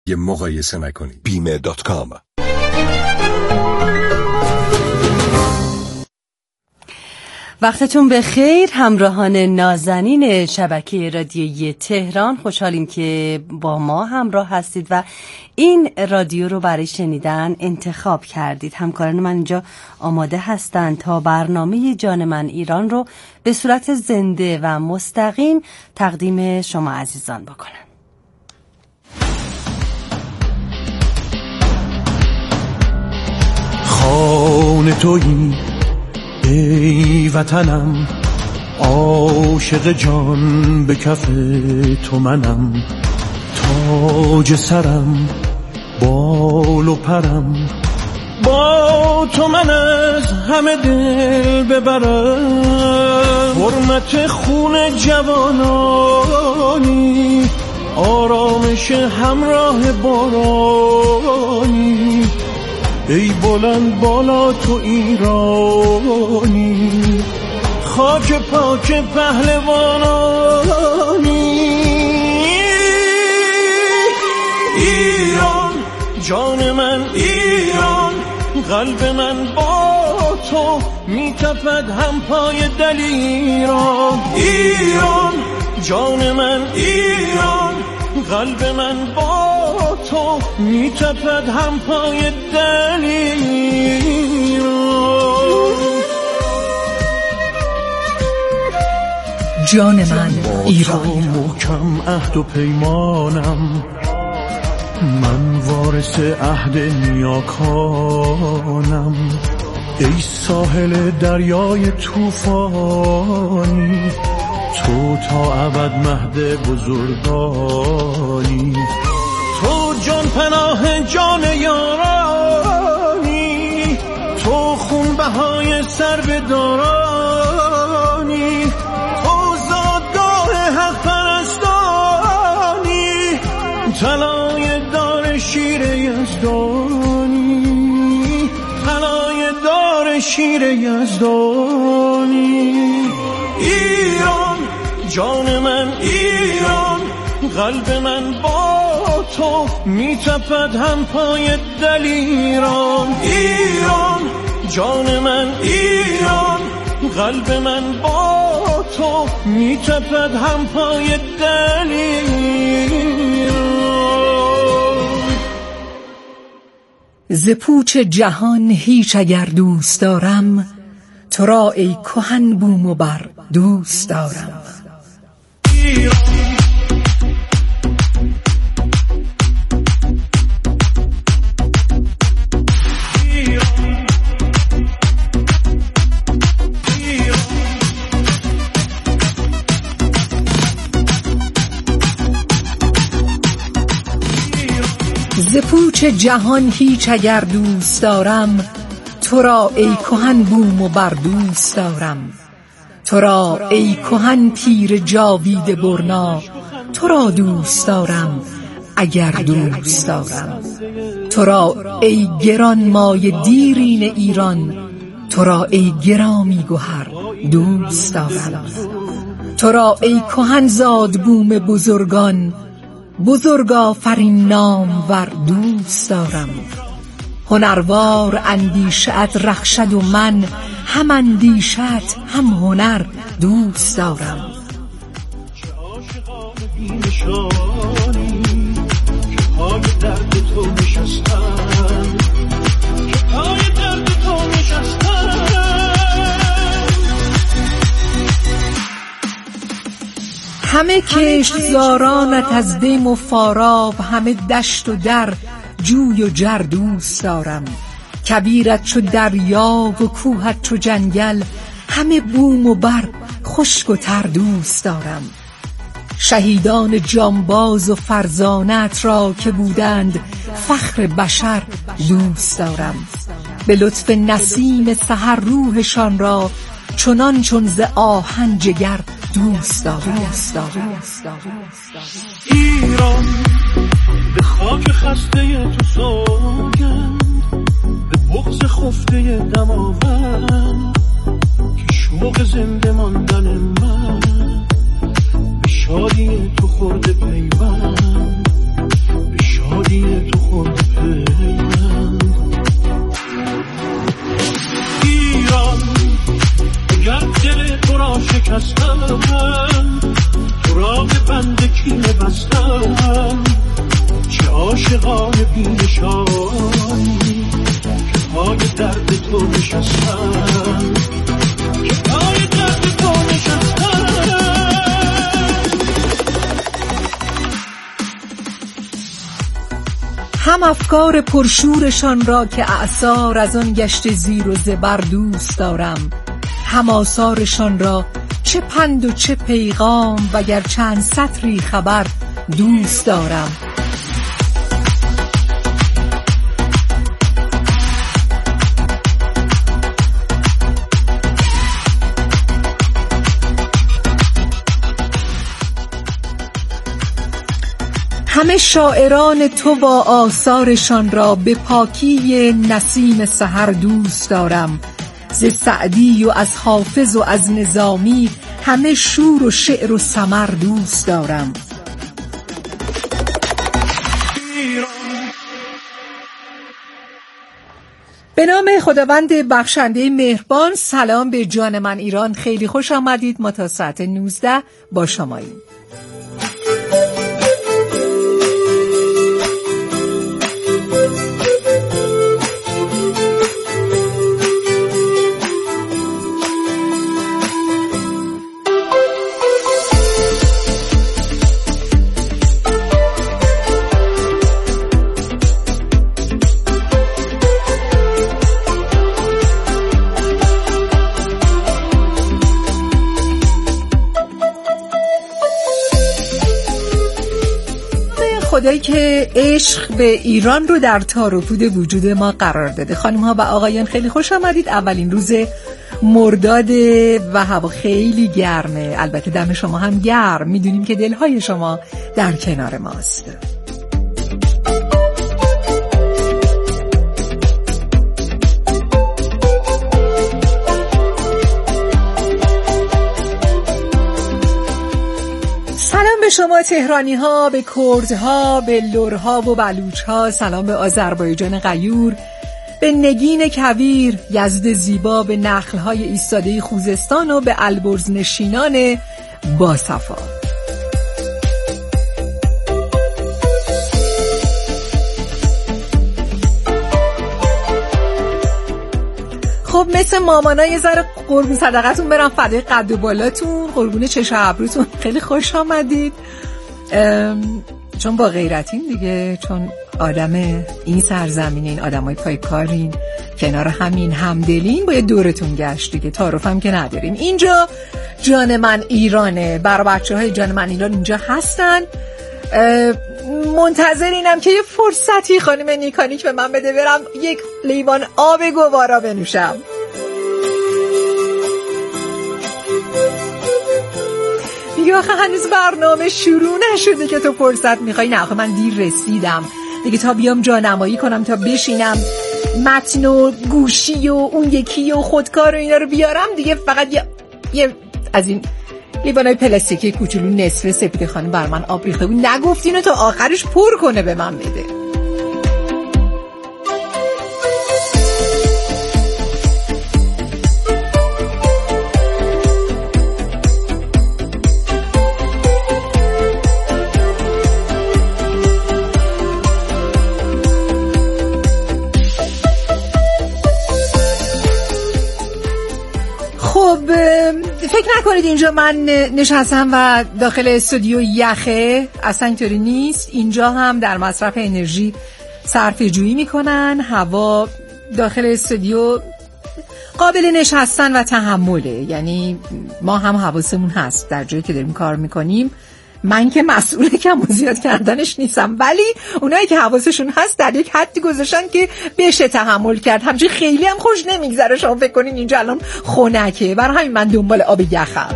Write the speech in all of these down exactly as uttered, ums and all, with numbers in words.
یه مقایسه نکنید. بیمه دات کام. وقتتون بخیر همراهان نازنین شبکه رادیویی تهران، خوشحالیم که با ما همراه هستید و این رادیو رو برای شنیدن انتخاب کردید. همکاران من اینجا آماده هستند تا برنامه جان من ایران رو به صورت زنده و مستقیم تقدیم شما عزیزان بکنن. خانه تویی ای وطنم، عاشق جان به کف تو منم، تاج سرم بال و پرم، با تو من از همه دل ببرم. حرمت خون جوانانی، آرامش همراه بارانی، ای بلند بالا تو ایرانی، خاک پاک پهلوانانی. ایران جان من، ایران قلب من با تو میتپد هم پای دلیران. ایران جان من، ایران قلب من با تو میتپد هم پای دلیران. جان من ایران، محکم عهد و پیمانم، من وارث عهد نیاکانم. ای ساحل دریای طوفانی، تو تا ابد مهد بزرگانی. تو جان پناه جان یارانی، تو خون بهای سر به دارانی، تو زادگاه حق پرستانی، طلای دار شیر یزدانی، طلای دار شیر یزدانی. ایران جان من، ایران قلب من با تو میتپد هم پای دلیران. ایران جان من، ایران قلب من با تو میتپد هم پای دلیران. ز پوچ جهان هیچ اگر دوست دارم، تو را ای کهن بوم و بر دوست دارم. ز پوچ جهان هیچ اگر دوست دارم، تو را ای کهن بوم و بر دوست دارم. تو را ای کهن پیر جاوید برنا، تو را دوست دارم اگر دوست دارم. تو را ای گران مایه دیرین ایران، تو را ای گرامی گوهر دوست دارم. تو را ای کهن زاد بوم بزرگان، بزرگ آفرین نام ور دوست دارم. هنروار اندیشه‌ات رخشد و من هم اندیشه‌ات هم هنر دوست دارم. همه کشتزارانت از بیم و فاراب، همه دشت و در جوی و جر دوست دارم. کبیرت چو دریا و کوهت چو جنگل، همه بوم و بر خشک و تر دوست دارم. شهیدان جانباز و فرزانت را که بودند فخر بشر دوست دارم. به لطف نسیم سحر روحشان را چنان چون ز آهن جگر دوست دارم. ایران به خاک خسته تو سوگند، به بغض خفته دماوند، که شوق زنده ماندن من به شادی تو خورده پیوند، به شادی های بینشانی که پای درد تو نشستن، که پای درد تو نشستن. هم افکار پرشورشان را که اعصار از آن گشت زیر و زبر دوست دارم، هم آثارشان را چه پند و چه پیغام و گر چند سطری خبر دوست دارم. همه شاعران تو با آثارشان را به پاکی نسیم سحر دوست دارم. ز سعدی و از حافظ و از نظامی همه شور و شعر و سمر دوست دارم. به نام خداوند بخشنده مهربان. سلام به جان من ایران، خیلی خوش آمدید. ما تا ساعت نوزده با شماییم. خدایی که عشق به ایران رو در تار و پود وجود ما قرار داده. خانم ها و آقایان خیلی خوش آمدید. اولین روز مرداد و هوا خیلی گرمه. البته دم شما هم گرم، میدونیم که دلهای شما در کنار ماست. سلام به شما تهرانی ها، به کرد ها، به لر ها و بلوچ ها. سلام به آذربایجان غیور، به نگین کویر، یزد زیبا، به نخل های ایستاده خوزستان و به البرز نشینان باصفا. خب مثل مامانا یه ذره قربون صدقتون برم فدای قد و بالاتون، قربون چشم ابروتون. خیلی خوش آمدید. چون با غیرتین دیگه، چون آدم این سرزمین، این آدمای پای کارین، کنار همین همدلین، باید دورتون گشت دیگه. تعارف هم که نداریم. اینجا جان من ایرانه. برای بچه های جان من ایران اینجا هستن. منتظر اینم که یه فرصتی خانم نیکانیک به من بده برم یک لیوان آب گوارا بنوشم. دیگه آخه هنوز برنامه شروع نشده که تو فرصت میخوای. نه آخه من دیر رسیدم دیگه، تا بیام جانمایی کنم، تا بشینم متن و گوشی و اون یکی و خودکار و اینا رو بیارم دیگه. فقط یه, یه از این لیوانای پلاستیکی کوچولو نصف سپید خانم بر من آب ریخته بود. نگفتینو تا آخرش پر کنه به من بده. فکر نکنید اینجا من نشستم و داخل استودیو یخه، اصلا اینطوری نیست. اینجا هم در مصرف انرژی صرفه جویی میکنن. هوا داخل استودیو قابل نشستن و تحمله، یعنی ما هم حواسمون هست در جایی که داریم کار میکنیم. من که مسئول کم و زیاد کردنش نیستم، ولی اونایی که حواسشون هست در یک حدی گذاشتن که بشه تحمل کرد. همچنین خیلی هم خوش نمیگذره. شما فکر کنین اینجا الان خنکه، برای همین من دنبال آب یخم.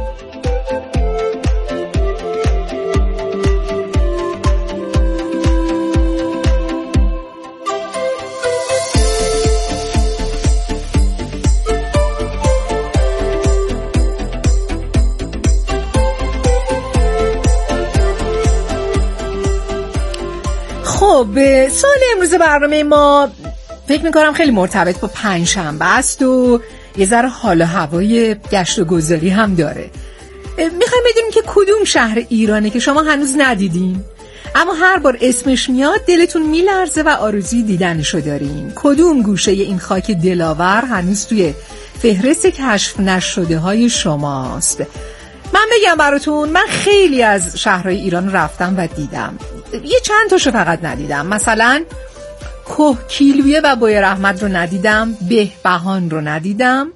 خب سال امروز برنامه ما فکر میکنم خیلی مرتبط با پنجشنبه است و یه ذره حال و هوای گشت و گذاری هم داره. میخوایم بدونیم که کدوم شهر ایرانه که شما هنوز ندیدین. اما هر بار اسمش میاد دلتون میلرزه و آرزوی دیدنشو دارین. کدوم گوشه این خاک دلاور هنوز توی فهرست کشف نشده های شماست؟ من بگم براتون، من خیلی از شهرهای ایران رفتم و دیدم، یه چند تاشو فقط ندیدم. مثلا کوه کیلویه و بوی رحمت رو ندیدم، بهبهان رو ندیدم،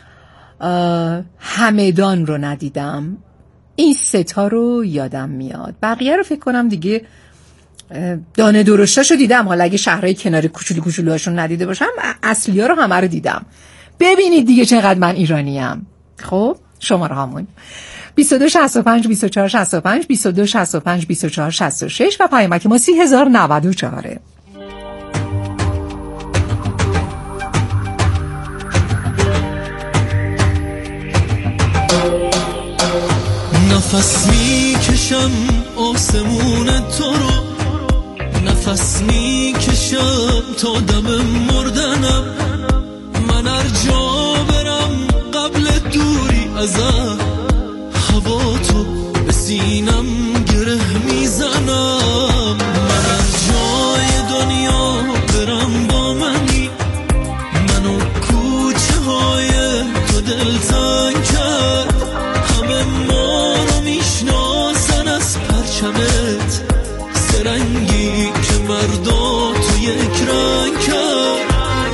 همدان رو ندیدم. این ستا رو یادم میاد، بقیه رو فکر کنم دیگه دانه درشتاشو دیدم. حالا اگه شهرهای کناری کوچولو کوچولو هاشون ندیده باشم، اصلی ها رو همه رو دیدم. ببینید دیگه چقدر من ایرانیم. خب شماره هامون بیست و دو شصت و پنج بیست و چهار شصت و پنج بیست و دو شصت و پنج بیست و چهار شصت و شش و پیامک ما سی هزار و نود و چهار. نفس می کشم آسمون تو رو، نفس می کشم تا دم مردنم. من هر جا برم قبل دوری ازت، هوا تو به سینم گره میزنم. من هر جای دنیا برم با منی، منو کوچه های تو دلتنگ کرد. همه ما رو میشناسن از پرچمت، سرنگی که مردا تو یک رنگ کرد.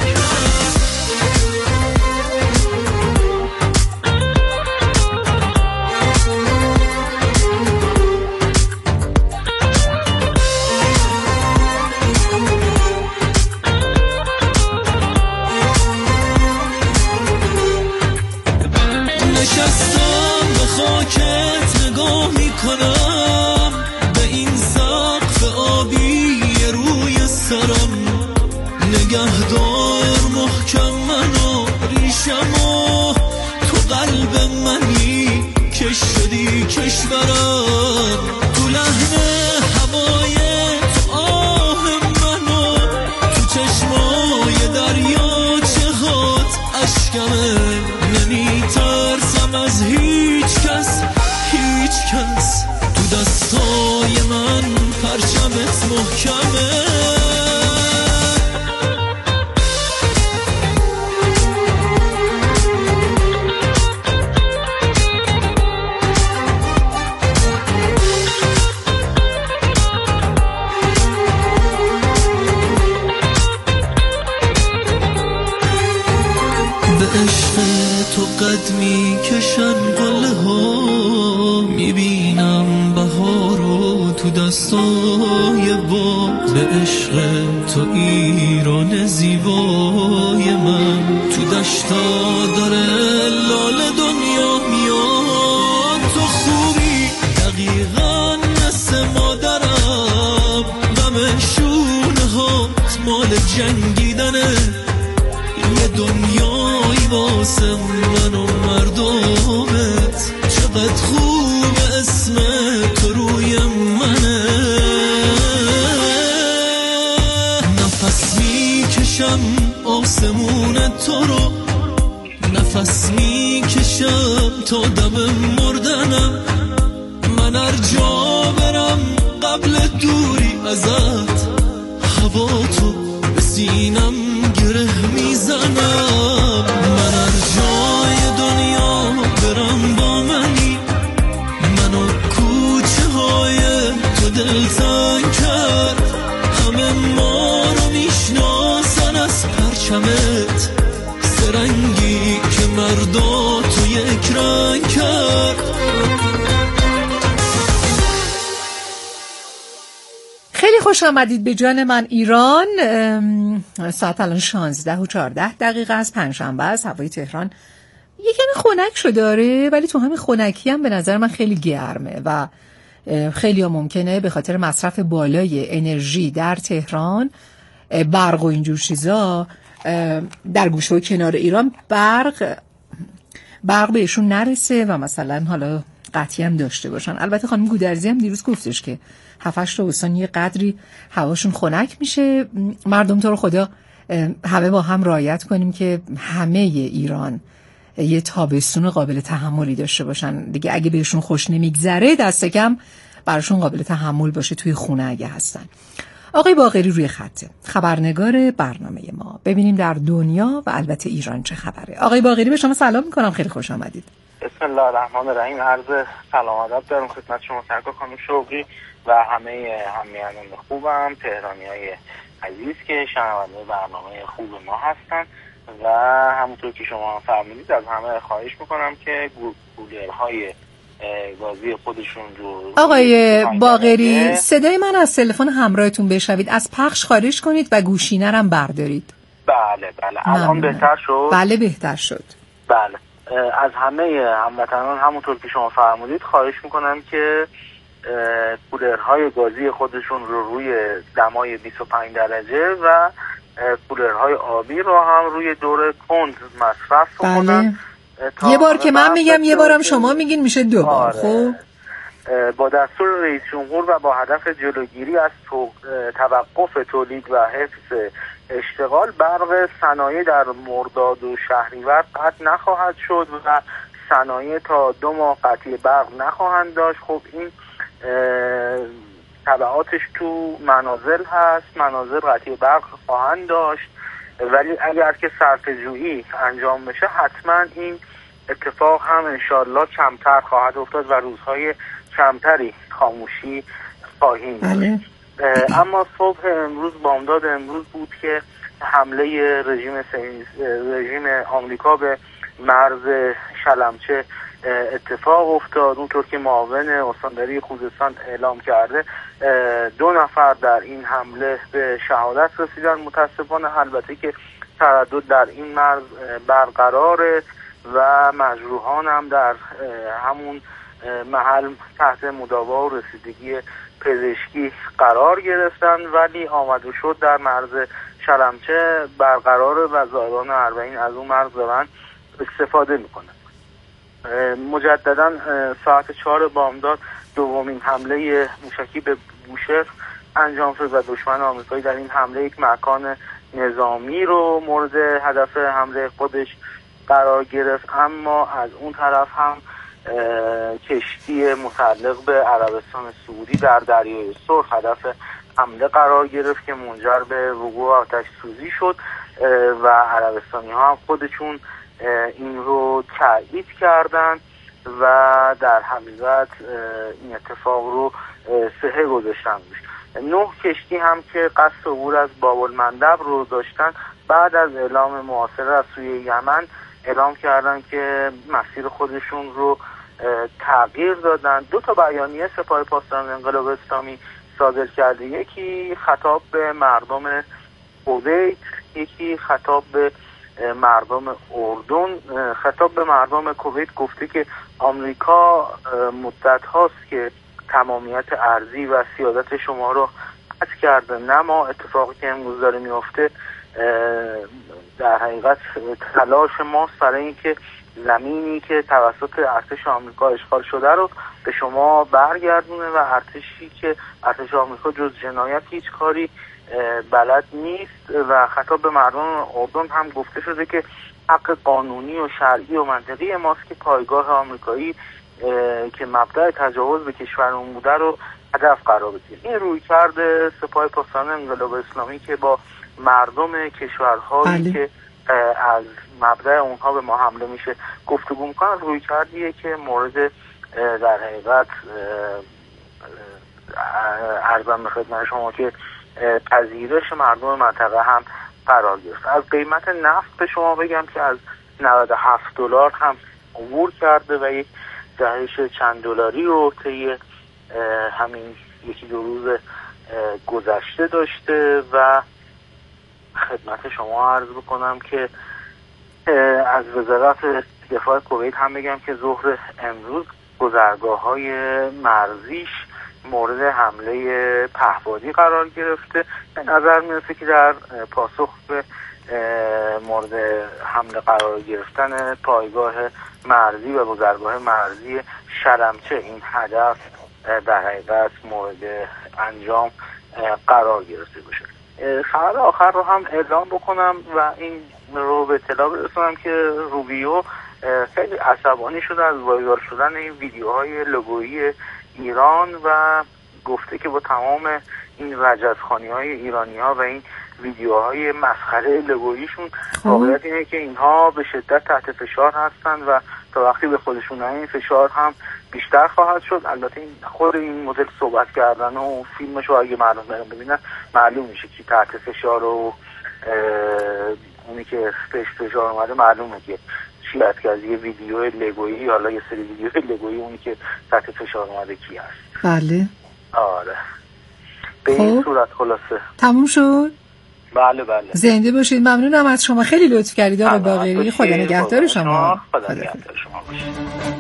نشستم به خاکت نگاه میکنم، به این سقف آبی روی سرم. نگهدار محکم منو ریشمو، تو قلب منی که شدی کشورم. تو لحن هوای تو آه منو، تو چشمای دریاچه هات اشکمه. نمیترسم از هیچ کس هیچ کس، تو دستای من پرچمت محکمه. به عشق تو قد می کشن قله ها، میبینم بهارو تو دستای باد. به عشق تو ایران زیبای من، تو دشتا داره لاله دنیا میاد. تو خوبی دقیقا مثل مادرم، غم شونه هات مال جنگیدنه. یه دنیایی واسه من و مردمت، چقدر خوب اسم تو روی منه. نفس می کشم آسمون تو رو، نفس می کشم تا دم مردنم. من هر جا برم قبل دوری ازت، هوا تو به سینم گره میزنم. من هر جای دنیا برم با منی، منو کوچه های تو دلتنگ کرد. همه ما رو میشناسن از پرچمت، سرنگی که مردا تو یک رنگ کرد. خیلی خوش آمدید به جان من ایران. ساعت الان شانزده و چهارده دقیقه از پنجشنبه است. هوای تهران یه کمی خنک شده داره، ولی تو همین خنکی هم به نظر من خیلی گرمه و خیلی ها ممکنه به خاطر مصرف بالای انرژی در تهران، برق و اینجور چیزا، در گوشه و کنار ایران برق برق بهشون نرسه و مثلا حالا قطعی هم داشته باشن. البته خانم گودرزی هم دیروز گفتش که هفت هشت استان یه قدری هواشون خنک میشه. مردم تو رو خدا همه با هم رعایت کنیم که همه ایران یه تابستون قابل تحملی داشته باشن دیگه. اگه بهشون خوش نمیگذره دست کم براشون قابل تحمل باشه توی خونه اگه هستن. آقای باقری روی خطه، خبرنگار برنامه ما. ببینیم در دنیا و البته ایران چه خبره. آقای باقری به شما سلام میکنم، خیلی خوش آمدید. بسم الله الرحمن الرحیم. عرض سلام و ادب دارم خدمت شما سرکار خانم شوقی و همه همیهنان خوبم، تهرانیای عزیز که شنونده برنامه خوب ما هستن و همونطور که شما فرمودید از همه خواهش میکنم که گولرهای گازی خودشون رو. آقای باقری صدای من از تلفن همراهتون بشنوید، از پخش خارج کنید و گوشینه رو بردارید. بله بله الان بهتر شد. بله بهتر شد. بله از همه هموطنان همونطور که شما فرمودید خواهش میکنم که کولرهای گازی خودشون رو روی دمای بیست و پنج درجه و کولرهای آبی رو هم روی دور کند مصرف کنن. بله. یه بار که من میگم یه بارم شما میگین میشه دو بار. خب با دستور رئیس جمهور و با هدف جلوگیری از توقف تولید و حفظ اشتغال برق صنایع در مرداد و شهریور قطع نخواهد شد و صنایع تا دو ماه قطعی برق نخواهند داشت. خب این تبعاتش تو منازل هست، منازل قطعی برق خواهند داشت، ولی اگر که صرفه‌جویی انجام بشه حتما این اتفاق هم انشالله کمتر خواهد افتاد و روزهای کمتری خاموشی خواهیم داشت. اما صبح امروز بامداد امروز بود که حمله رژیم رژیم آمریکا به مرز شلمچه اتفاق افتاد. اونطور که معاون استانداری خوزستان اعلام کرده دو نفر در این حمله به شهادت رسیدن متاسفانه، البته که تردد در این مرز برقراره و مجروحان هم در همون محل تحت مداوا و رسیدگی پزشکی قرار گرفتن، ولی آمد و شد در مرز شلمچه برقرار و زائران اربعین از اون مرز دارن استفاده میکنن. مجددا ساعت چهار بامداد دومین حمله موشکی به بوشهر انجام شد و دشمن آمریکایی در این حمله یک مکان نظامی رو مورد هدف حمله خودش قرار گرفت. اما از اون طرف هم کشتی متعلق به عربستان سعودی در دریای سرخ هدف حمله قرار گرفت که منجر به وقوع آتش سوزی شد و عربستانی ها هم خودشون این رو تایید کردن و در حقیقت این اتفاق رو سهه گذاشتن روش. نه کشتی هم که قصد عبور از باب المندب رو داشتن بعد از اعلام محاصره از سوی یمن اعلام کردن که مسیر خودشون رو تغییر دادن. دو تا بیانیه سپاه پاسداران انقلاب اسلامی صادر کرده، یکی خطاب به مردم کویت، یکی خطاب به مردم اردن. خطاب به مردم کویت گفته که آمریکا مدت هاست که تمامیت ارضی و سیادت شما رو قطع کرده، نه ما اتفاقی که امروز داره میفته در حقیقت تلاش ماست برای اینکه زمینی که توسط ارتش آمریکا اشغال شده رو به شما برگردونه و ارتشی که ارتش آمریکا جز جنایت هیچ کاری بلد نیست. و خطاب به مردم اردن هم گفته شده که حق قانونی و شرعی و منطقی ماست که پایگاه آمریکایی که مبدأ تجاوز به کشورمون بوده رو هدف قرار بدیم. این رویکرد سپاه پاسداران انقلاب اسلامی که با مردم کشورهایی که از مبدأ اونها به ما حمله میشه گفتگو میکنن رویکردیه که مورد در حقیقت عرضم به خدمت شما که پذیرش مردم منطقه هم قرار گرفت. از قیمت نفت به شما بگم که از نود و هفت دلار هم عبور کرده و یک جهش چند دلاری رو طی همین یکی دو روز گذشته داشته. و خدمت شما عرض بکنم که از وزارت دفاع کویت هم بگم که ظهر امروز گذرگاه‌های مرزیش مورد حمله پهپادی قرار گرفته. به نظر میرسه که در پاسخ به مورد حمله قرار گرفتن پایگاه مرزی و گذرگاه مرزی شلمچه این هدف در حقیقت مورد انجام قرار گرفته باشه. خبر آخر رو هم اعلام بکنم و این رو به اطلاع برسونم که روبیو خیلی عصبانی شده از وایرال شدن این ویدیوهای لوگویی ایران و گفته که با تمام این رجزخوانی های ایرانی ها و این ویدیوهای مسخره لگوییشون واقعیت اینه که اینها به شدت تحت فشار هستن و تا وقتی به خودشون این فشار هم بیشتر خواهد شد. البته این خود این مدل صحبت کردن و فیلمش رو اگه مردم برن ببینن معلوم میشه که تحت فشار و اونی که بهش فشار اومده معلومه که چی هست که از یه ویدیو لگویی حالا یه سری ویدیو لگویی اونی که تحت فشار اومده کی هست. بله آره به این صورت خلاصه تموم شد. بله بله زنده باشید. ممنونم از شما، خیلی لطف کردید آقای باقری. خدا نگهدار شما. خدا نگهدار شما باشید.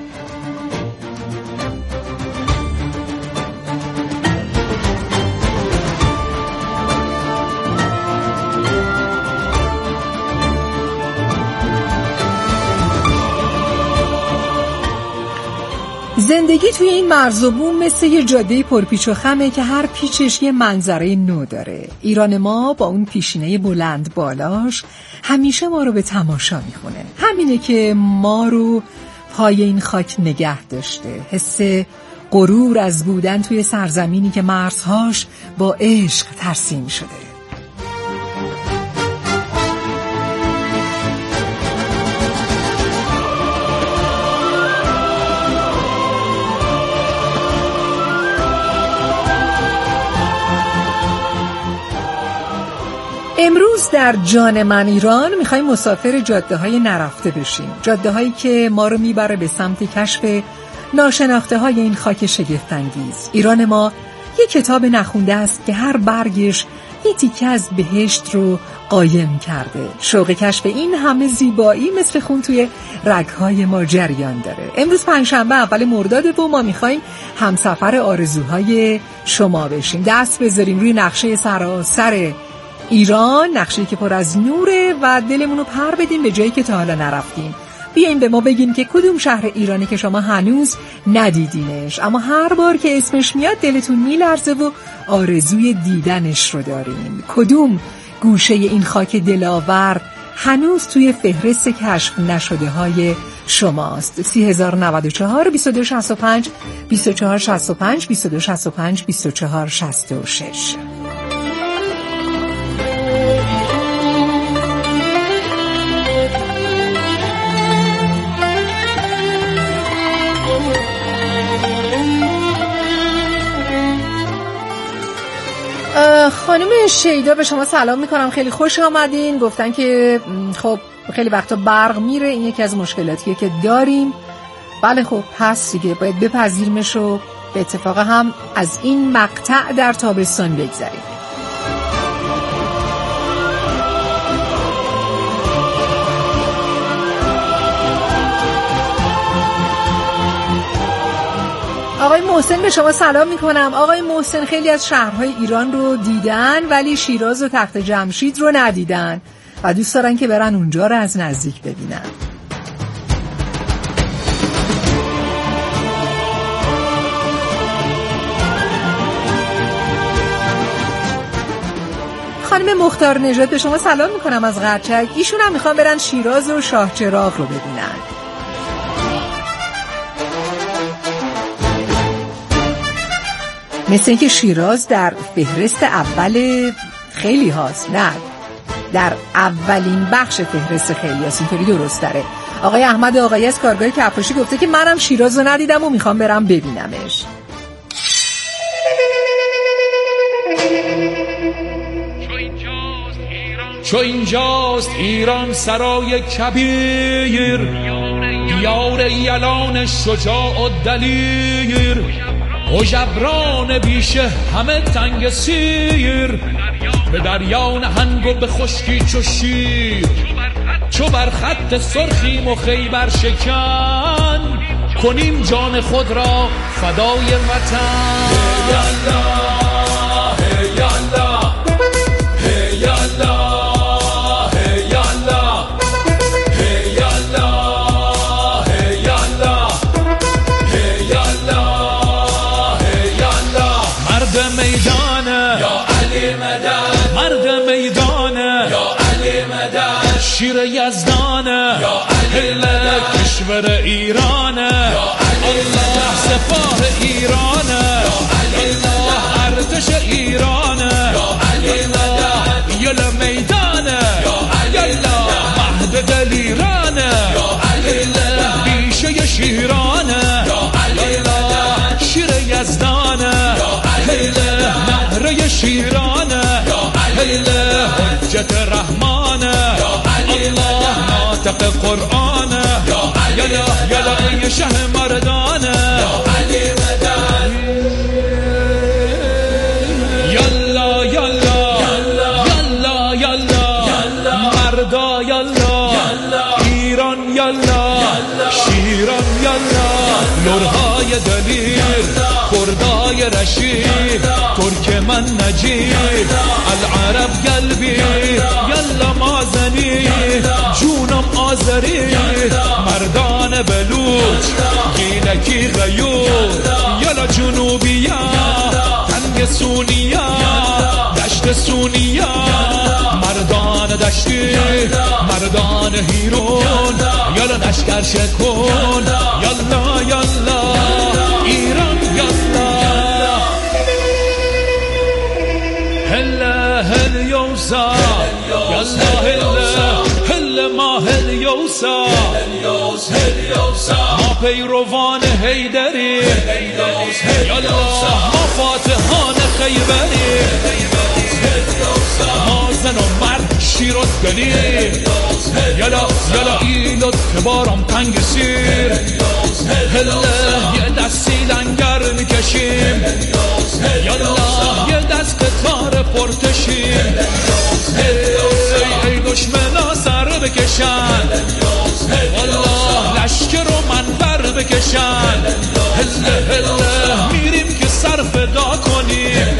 زندگی توی این مرز و بوم مثل یه جاده پرپیچ و خمه که هر پیچش یه منظره نو داره. ایران ما با اون پیشینه بلند بالاش همیشه ما رو به تماشا میخونه. همینه که ما رو پای این خاک نگه داشته. حس غرور از بودن توی سرزمینی که مرزهاش با عشق ترسیم شده. امروز در جان من ایران میخوایم مسافر جاده های نرفته بشیم. جاده هایی که ما رو میبره به سمت کشف ناشناخته های این خاک شگفت‌انگیز. ایران ما یک کتاب نخونده است که هر برگش یه تیکه از بهشت رو قایم کرده. شوق کشف این همه زیبایی مثل خون توی رگهای ما جریان داره. امروز پنجشنبه اول مرداد و ما میخوایم همسفر آرزوهای شما بشیم. دست بذاریم روی نقشه سراسر ایران، نقشه‌ای که پر از نوره و دلمون رو پر بدیم به جایی که تا حالا نرفتیم. بیاین به ما بگین که کدوم شهر ایرانی که شما هنوز ندیدینش اما هر بار که اسمش میاد دلتون میلرزه و آرزوی دیدنش رو دارین. کدوم گوشه این خاک دلاور هنوز توی فهرست کشف نشده های شماست؟ سی هزار و نود و چهار بیست و دو شصت و پنج بیست و چهار شصت و پنج بیست و دو شصت و پنج بیست و چهار شصت و شش. خانم شیدا به شما سلام میکنم، خیلی خوش آمدین. گفتن که خب خیلی وقتا برق میره، این یکی از مشکلاتیه که داریم. بله خب پس دیگه باید بپذیرمش و به اتفاق هم از این مقطع در تابستان بگذریم. آقای محسن به شما سلام میکنم. آقای محسن خیلی از شهرهای ایران رو دیدن ولی شیراز و تخت جمشید رو ندیدن و دوست دارن که برن اونجا رو از نزدیک ببینن. خانم مختار نژاد به شما سلام میکنم از قرچک. ایشون هم میخوان برن شیراز و شاهچراغ رو ببینن. مثل اینکه شیراز در فهرست اول خیلی هاست. نه، در اولین بخش فهرست خیلی هاست. اینطوری درست داره. آقای احمد آقایی از کارگاه کفاشی گفته که منم شیراز رو ندیدم و میخوام برم ببینمش. چو اینجاست ایران سرای کبیر، دیار یلان شجاع و دلیر، هژبران بیشه همه تنگ سیر، به دریا نهنگ و به خشکی چو شیر، چو بر خط سرخیم و خیبر شکن، کنیم جان خود را فدای وطن. شیر یزدانه هل کشور ایرانه، الله سپاه ایرانه. آتش ایرانه، یلا میدانه، یلا مهد دلیرانه، بیشه شیرانه، یلا شیر یزدانه، نهره شیرانه، حجت رحمانه، الله ناطق قرآنه، یلا یلا ای شه مردانه، یلا یلا یلا یلا مردا یلا ایران یلا شیران یلا لورهای دلیر کردای رشید ترک من نجیب العرب قلبی یلا مازنی جونم آذری مردان بلوچ گیلکی غیور یلا جنوبیا تنگ سونیا دشت سونیا مردان دشتی مردان هیرون یلا نشکر شکن یلا یلا ایران یلا هلا هل یوسا یلا هلا هلا ما هل یوسا ما پیروان حیدری یلا ما فاتحان خیبری ما زن و مرد شیر و دلیر یلا یلا ایلت که بارم تنگ سیر هلا یه دستی لنگر میکشیم یلا یه دست قطار پرتشیم ای ای دشمنا سر بکشن والله لشکر و منبر بکشن هلا هلا میریم که سر فدا کنیم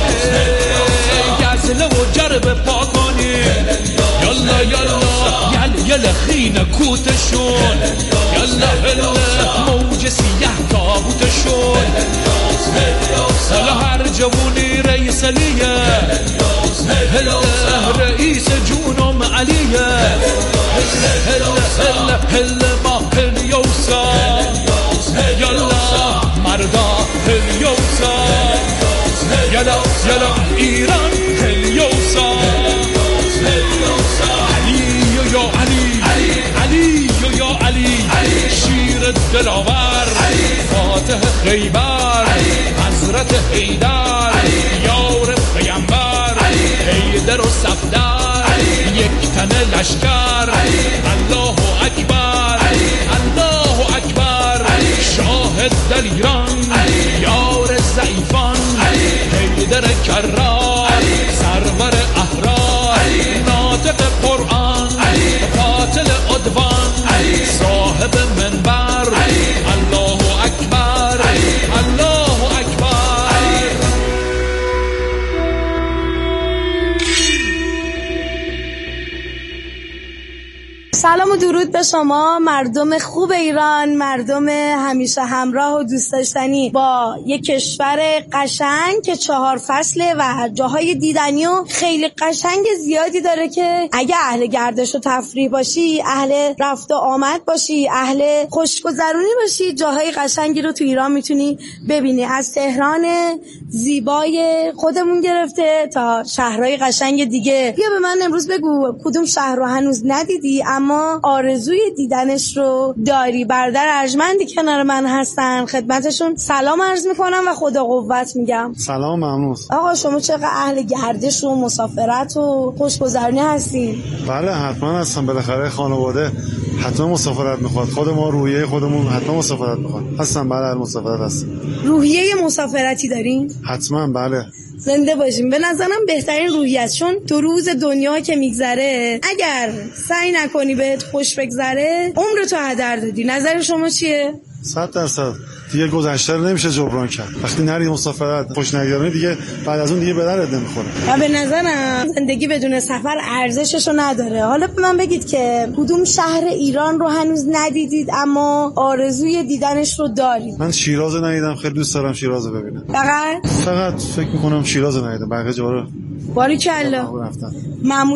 گزله و جرب پا کنیم یلا یلا یل یل خین کوتشون یلا هلا موج سیه تابوتشون حالا هر جوونی رئیس علیه هلا رئیس جونم علیه هلا هلا هلا ما هلیوسا یلا مردا هلیوسا یلا یلا ایران هلیوسا علی یا علی علی یا علی شیر دلاور فاتح خیبر حضرت حیدر یار پیامبر حیدر و صفدر یک تن لشکر الله اکبر الله اکبر شاهد دلیران یار ضعیفان حیدر کرار سرور احرار ناطق قرآن قاتل عدوان صاحب منبر الله اکبر الله اکبر سلام و درود به شما مردم خوب ایران، مردم همیشه همراه و دوست داشتنی با یک کشور قشنگ که چهار فصله و جاهای دیدنی و خیلی قشنگ زیادی داره که اگه اهل گردش و تفریح باشی، اهل رفت و آمد باشی، اهل خوشگذرونی باشی، جاهای قشنگی رو تو ایران میتونی ببینی. از تهران زیبای خودمون گرفته تا شهرهای قشنگ دیگه. بیا به من امروز بگو کدوم شهر رو هنوز ندیدی اما آرزوی دیدنش رو داری. برادر ارجمندی کنار من هستن، خدمتشون سلام عرض میکنم و خدا قوت میگم. سلام ممنون. آقا شما چقدر اهل گردش و مسافرت و خوشگذرونی هستین؟ بله حتما هستم، بالاخره خانواده حتما مسافرت میخواد، خود ما روحیه خودمون حتما مسافرت میخواد. هستم بله مسافرت هستم. روحیه مسافرتی دارین؟ حتما بله. زنده باشیم. به نظرم بهترین روحیه است، چون تو روز دنیا که میگذره اگر سعی نکنی بهت خوش بگذره عمرتو هدر دادی. نظر شما چیه؟ صد درصد دیگه گذشته رو نمیشه جبران کرد. وقتی نری مسافرت خوش نگذرونی دیگه بعد از اون دیگه به درد نمیخوره. و به نظرم زندگی بدون سفر ارزششو نداره. حالا به من بگید که کدوم شهر ایران رو هنوز ندیدید اما آرزوی دیدنش رو دارید؟ من شیراز رو ندیدم، خیلی دوست دارم شیراز رو ببینم. فقط فقط فکر میکنم شیراز رو ندیدم، بقیه جا رو باریکلا. رفتم. معمولا